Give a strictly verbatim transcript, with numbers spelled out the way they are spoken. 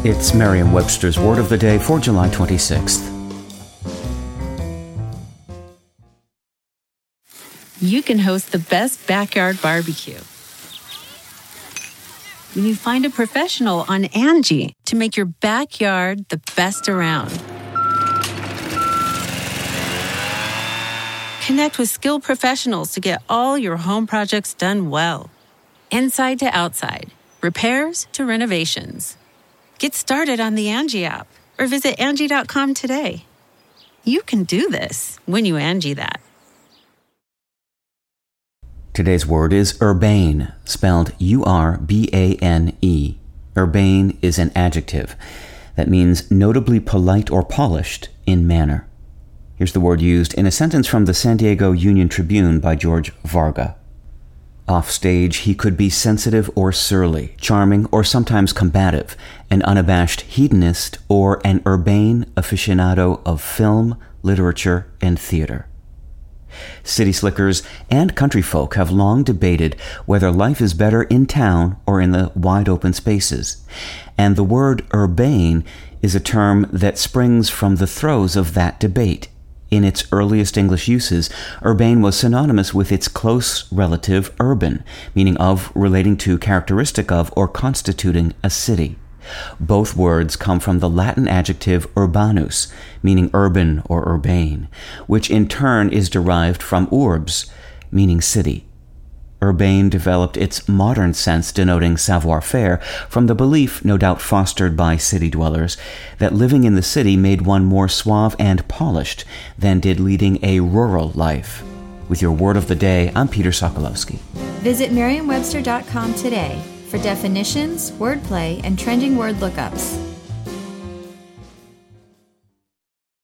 It's Merriam-Webster's Word of the Day for July twenty-sixth. You can host the best backyard barbecue when you find a professional on Angie to make your backyard the best around. Connect with skilled professionals to get all your home projects done well. Inside to outside, repairs to renovations. Get started on the Angie app or visit Angie dot com today. You can do this when you Angie that. Today's word is urbane, spelled U R B A N E. Urbane is an adjective that means notably polite or polished in manner. Here's the word used in a sentence from the San Diego Union Tribune by George Varga. Offstage, he could be sensitive or surly, charming or sometimes combative, an unabashed hedonist or an urbane aficionado of film, literature, and theater. City slickers and country folk have long debated whether life is better in town or in the wide open spaces, and the word urbane is a term that springs from the throes of that debate. In its earliest English uses, urbane was synonymous with its close relative urban, meaning of, relating to, characteristic of, or constituting a city. Both words come from the Latin adjective urbanus, meaning urban or urbane, which in turn is derived from urbs, meaning city. Urbane developed its modern sense denoting savoir-faire from the belief, no doubt fostered by city dwellers, that living in the city made one more suave and polished than did leading a rural life. With your word of the day, I'm Peter Sokolowski. Visit Merriam Webster dot com today for definitions, wordplay, and trending word lookups.